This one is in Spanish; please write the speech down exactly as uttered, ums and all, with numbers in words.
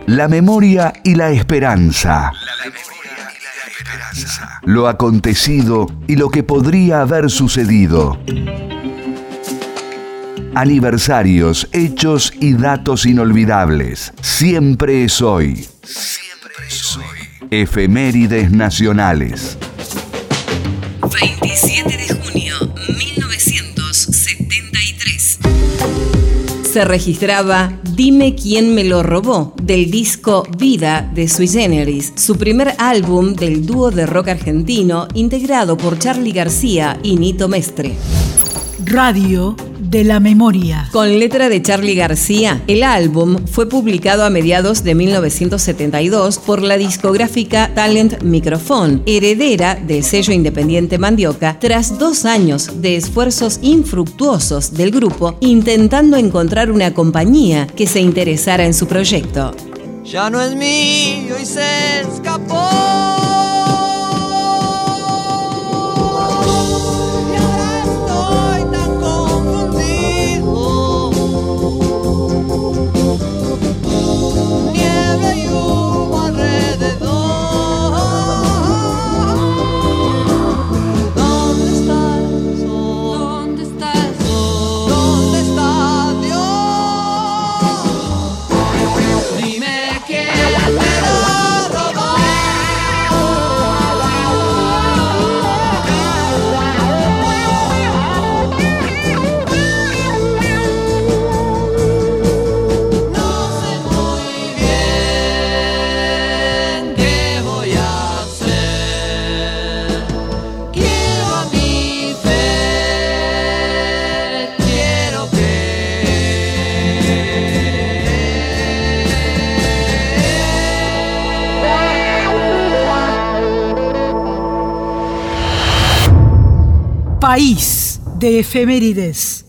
La memoria y la esperanza. La memoria y la esperanza. Lo acontecido y lo que podría haber sucedido. Aniversarios, hechos y datos inolvidables. Siempre es hoy. Siempre es hoy. Efemérides nacionales. veintisiete de junio de mil novecientos setenta y tres. Se registraba Dime quién me lo robó, del disco Vida de Sui Generis, su primer álbum del dúo de rock argentino integrado por Charly García y Nito Mestre. Radio de la memoria. Con letra de Charly García, el álbum fue publicado a mediados de mil novecientos setenta y dos por la discográfica Talent Microphone, heredera del sello independiente Mandioca, tras dos años de esfuerzos infructuosos del grupo intentando encontrar una compañía que se interesara en su proyecto. Ya no es mío y se escapó. País de efemérides.